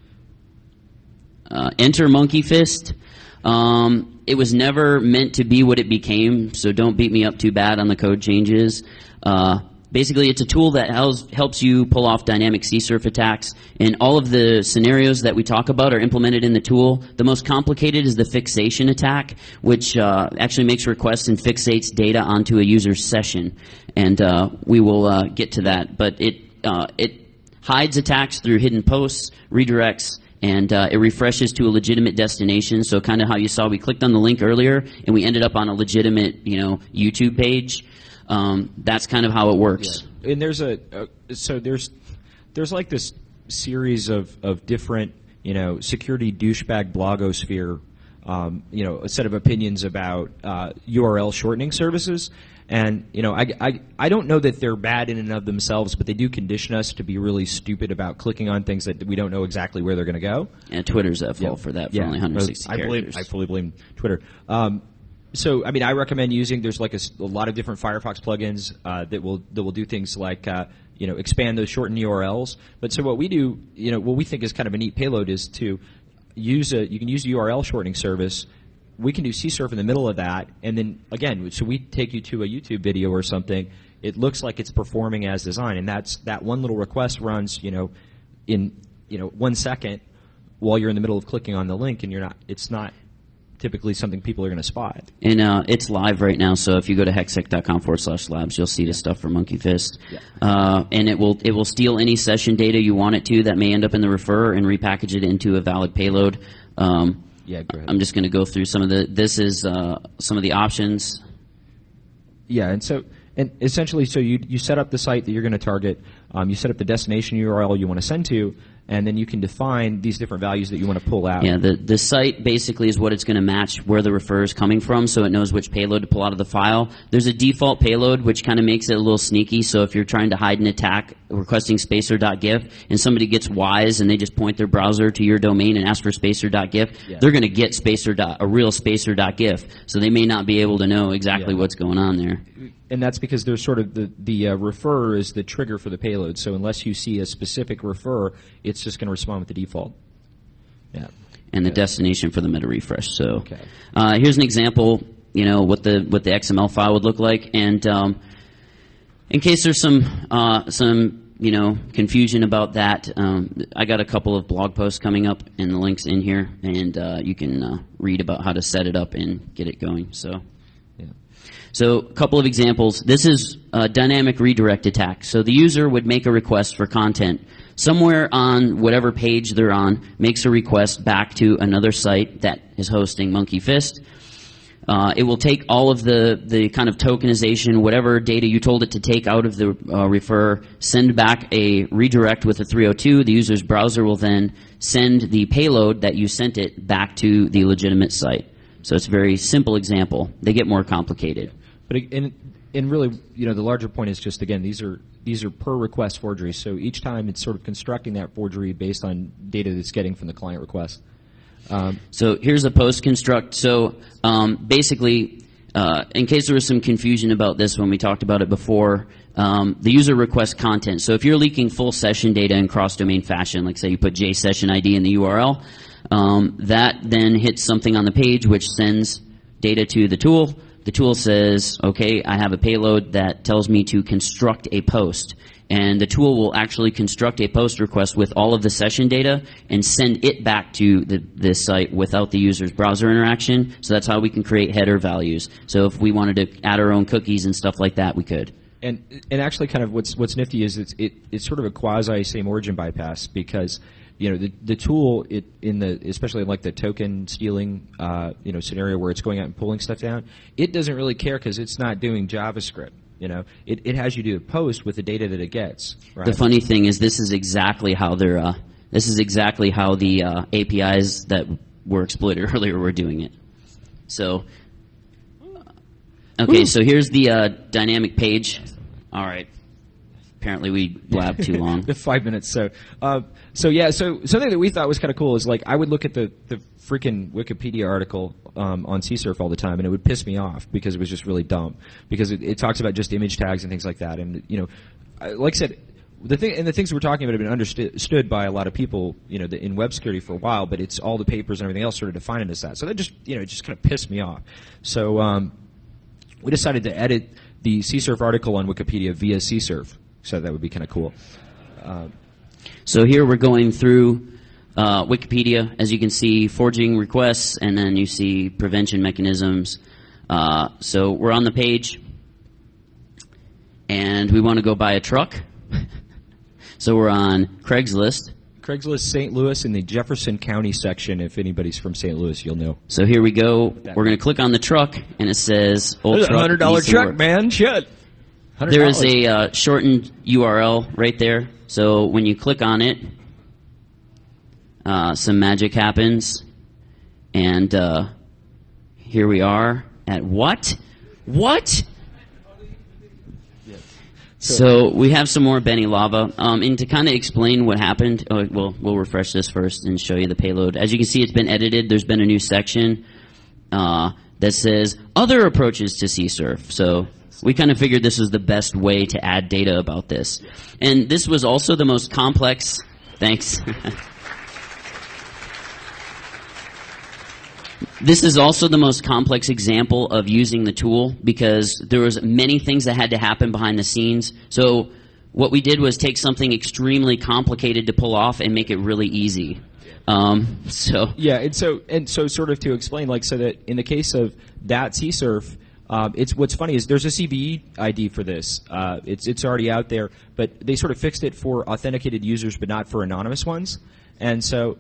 Uh, enter Monkey Fist. Um, it was never meant to be what it became, so don't beat me up too bad on the code changes. Uh, Basically, it's a tool that helps, helps you pull off dynamic C surf attacks, and all of the scenarios that we talk about are implemented in the tool. The most complicated is the fixation attack, which uh, actually makes requests and fixates data onto a user's session, and uh, we will uh, get to that. But it uh, it hides attacks through hidden posts, redirects, and uh, it refreshes to a legitimate destination. So kind of how you saw, we clicked on the link earlier, and we ended up on a legitimate, you know, YouTube page. Um, that's kind of how it works. Yeah. And there's a, a so there's there's like this series of, of different, you know, security douchebag blogosphere, um, you know, a set of opinions about uh, U R L shortening services. And, you know, I, I, I don't know that they're bad in and of themselves, but they do condition us to be really stupid about clicking on things that we don't know exactly where they're going to go. And Twitter's at fault yeah. for that for yeah. only one hundred sixty I characters. Blame, I fully blame Twitter. Um, So, I mean, I recommend using. There's like a, a lot of different Firefox plugins uh, that will that will do things like uh, you know, expand those shortened U R Ls. But so what we do, you know, what we think is kind of a neat payload is to use a. You can use a U R L shortening service. We can do C surf in the middle of that, and then again, so we take you to a YouTube video or something. It looks like it's performing as designed, and that's that one little request runs, you know, in you know one second while you're in the middle of clicking on the link, and you're not. It's not. Typically something people are going to spot. And uh, it's live right now, so if you go to hexsec.com forward slash labs, you'll see the stuff for Monkey Fist. Yeah. Uh, and it will it will steal any session data you want it to that may end up in the referrer and repackage it into a valid payload. Um, yeah, go ahead. I'm just going to go through some of the, this is uh, some of the options. Yeah, and so, and essentially, so you you set up the site that you're going to target, um, you set up the destination U R L you want to send to, and then you can define these different values that you want to pull out. Yeah, the, the site basically is what it's going to match where the refer is coming from, so it knows which payload to pull out of the file. There's a default payload, which kind of makes it a little sneaky, so if you're trying to hide an attack requesting spacer.gif, and somebody gets wise and they just point their browser to your domain and ask for spacer.gif, yeah. they're going to get spacer. a real spacer.gif, so they may not be able to know exactly yeah. what's going on there. And that's because there's sort of the, the uh, refer is the trigger for the payload. So unless you see a specific refer, it's just going to respond with the default. Yeah. And the yeah. destination for the meta refresh. So okay. uh, here's an example, you know, what the what the X M L file would look like. And um, in case there's some uh, some you know confusion about that, um, I got a couple of blog posts coming up, and the links in here, and uh, you can uh, read about how to set it up and get it going. So. So a couple of examples. This is a dynamic redirect attack. So the user would make a request for content. Somewhere on whatever page they're on, makes a request back to another site that is hosting Monkey Fist. Uh, it will take all of the, the kind of tokenization, whatever data you told it to take out of the uh, refer, send back a redirect with a three oh two. The user's browser will then send the payload that you sent it back to the legitimate site. So it's a very simple example. They get more complicated. But in, in really, you know, the larger point is just, again, these are these are per request forgeries. So each time it's sort of constructing that forgery based on data that's getting from the client request. Um, so here's a post construct. So um, basically, uh, in case there was some confusion about this when we talked about it before, um, the user requests content. So if you're leaking full session data in cross-domain fashion, like say you put JSession I D in the U R L, um, that then hits something on the page which sends data to the tool. The tool says, okay, I have a payload that tells me to construct a post. And the tool will actually construct a post request with all of the session data and send it back to the, this site without the user's browser interaction. So that's how we can create header values. So if we wanted to add our own cookies and stuff like that, we could. And and actually kind of what's what's nifty is it's it, it's sort of a quasi same origin bypass, because you know the the tool it in the especially in like the token stealing uh, you know scenario where it's going out and pulling stuff down, it doesn't really care because it's not doing JavaScript. You know, it it has you do a post with the data that it gets. Right? The funny thing is, this is exactly how they're uh, this is exactly how the uh, A P Is that were exploited earlier were doing it. So. Okay, Ooh. So here's the uh, dynamic page. All right. Apparently we blabbed too long. The five minutes. So, uh, so yeah. So something that we thought was kind of cool is like I would look at the the freaking Wikipedia article um, on C surf all the time, and it would piss me off because it was just really dumb. Because it, it talks about just image tags and things like that, and you know, I, like I said. The thing and the things we're talking about have been understood by a lot of people, you know, the, in web security for a while. But it's all the papers and everything else sort of define it as that. So that just, you know, it just kind of pissed me off. So um, we decided to edit the C surf article on Wikipedia via C surf. So that would be kind of cool. Uh, so here we're going through uh, Wikipedia. As you can see, forging requests, and then you see prevention mechanisms. Uh, so we're on the page, and we want to go buy a truck. So we're on Craigslist. Craigslist Saint Louis in the Jefferson County section. If anybody's from Saint Louis, you'll know. So here we go. We're going to click on the truck, and it says old There's truck. a hundred dollar truck, work. man. Shit. There is a uh, shortened U R L right there. So when you click on it, uh, some magic happens, and uh, here we are at what? What? So we have some more Benny Lava. Um, and to kind of explain what happened, oh, well, we'll refresh this first and show you the payload. As you can see, it's been edited. There's been a new section uh, that says other approaches to C surf. So we kind of figured this was the best way to add data about this. And this was also the most complex. Thanks. This is also the most complex example of using the tool because there was many things that had to happen behind the scenes. So what we did was take something extremely complicated to pull off and make it really easy. Um, so yeah, and so and so sort of to explain, like, so that in the case of that C surf, um, it's what's funny is there's a C V E I D for this. Uh, it's it's already out there, but they sort of fixed it for authenticated users, but not for anonymous ones, and so.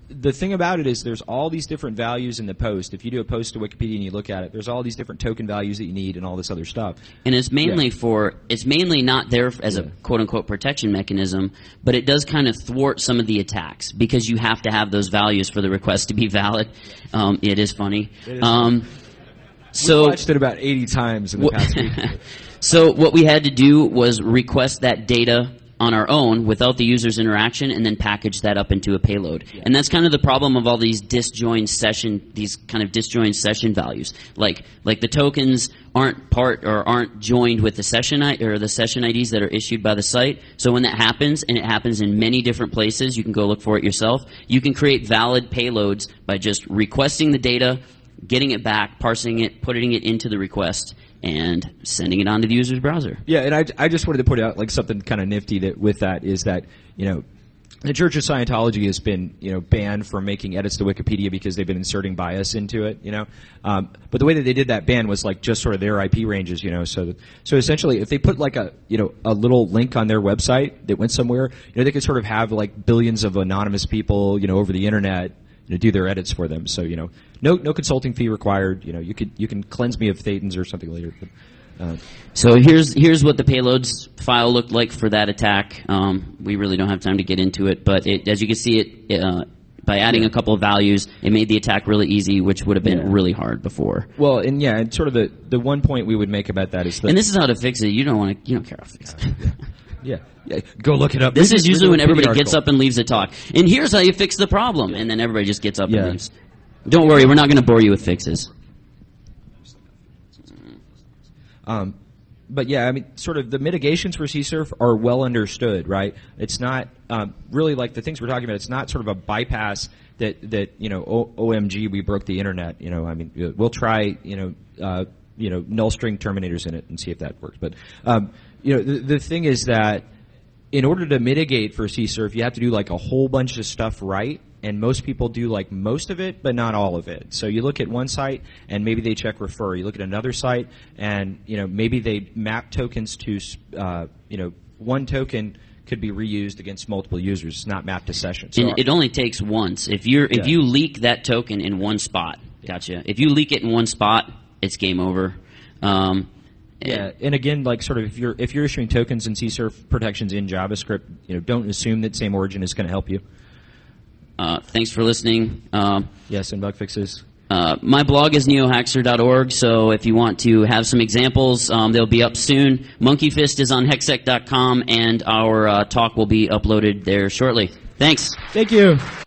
the thing about it is there's all these different values in the post. If you do a post to Wikipedia and you look at it, there's all these different token values that you need and all this other stuff. And it's mainly Yeah. for, it's mainly not there as Yeah. a quote-unquote protection mechanism, but it does kind of thwart some of the attacks because you have to have those values for the request to be valid. Um, it is funny. It is um, We so, watched it about eighty times in the past week. so what we had to do was request that data on our own without the user's interaction and then package that up into a payload. Yeah. And that's kind of the problem of all these disjoint session, these kind of disjoint session values. Like, like the tokens aren't part or aren't joined with the session I, or the session I Ds that are issued by the site. So when that happens, and it happens in many different places, you can go look for it yourself, you can create valid payloads by just requesting the data, getting it back, parsing it, putting it into the request, and sending it onto the user's browser. Yeah, and I, I just wanted to point out like something kind of nifty that with that is that, you know, the Church of Scientology has been, you know, banned from making edits to Wikipedia because they've been inserting bias into it, you know. Um, but the way that they did that ban was like just sort of their I P ranges, you know. So, so essentially, if they put like a, you know, a little link on their website that went somewhere, you know, they could sort of have like billions of anonymous people, you know, over the internet, you know, do their edits for them. So, you know, no, no consulting fee required. You know, you could, you can cleanse me of thetans or something later. But, uh, So here's here's what the payloads file looked like for that attack. Um, we really don't have time to get into it, but it, as you can see, it uh, by adding Yeah. a couple of values, it made the attack really easy, which would have been Yeah. really hard before. well, and yeah, and sort of the, the one point we would make about that is that And this is how to fix it. You don't want to. You don't care how to fix it. yeah, yeah, go look it up. This Read is the- usually read when the everybody article. gets up and leaves a talk. And here's how you fix the problem, and then everybody just gets up Yeah. and leaves. Don't worry, we're not going to bore you with fixes. Um, but yeah, I mean, sort of the mitigations for C S R F are well understood, right? It's not um, really like the things we're talking about. It's not sort of a bypass that that you know, o- O M G, we broke the internet. You know, I mean, we'll try, you know, uh, you know, null string terminators in it and see if that works. But um, you know, the, the thing is that in order to mitigate for C S R F, you have to do like a whole bunch of stuff right. And most people do like most of it, but not all of it. So you look at one site and maybe they check refer. You look at another site and, you know, maybe they map tokens to, uh, you know, one token could be reused against multiple users. It's not mapped to sessions. So And it only takes once. If you're if Yeah. you leak that token in one spot, gotcha. If you leak it in one spot, it's game over. Um, Yeah, and again, like sort of if you're if you're issuing tokens and C S R F protections in JavaScript, you know, don't assume that same origin is going to help you. Uh, thanks for listening. Um, Yes, and bug fixes. uh, my blog is neohaxer dot org, so if you want to have some examples, um, they'll be up soon. Monkey Fist is on hexsec dot com, and our uh, talk will be uploaded there shortly. Thanks. Thank you.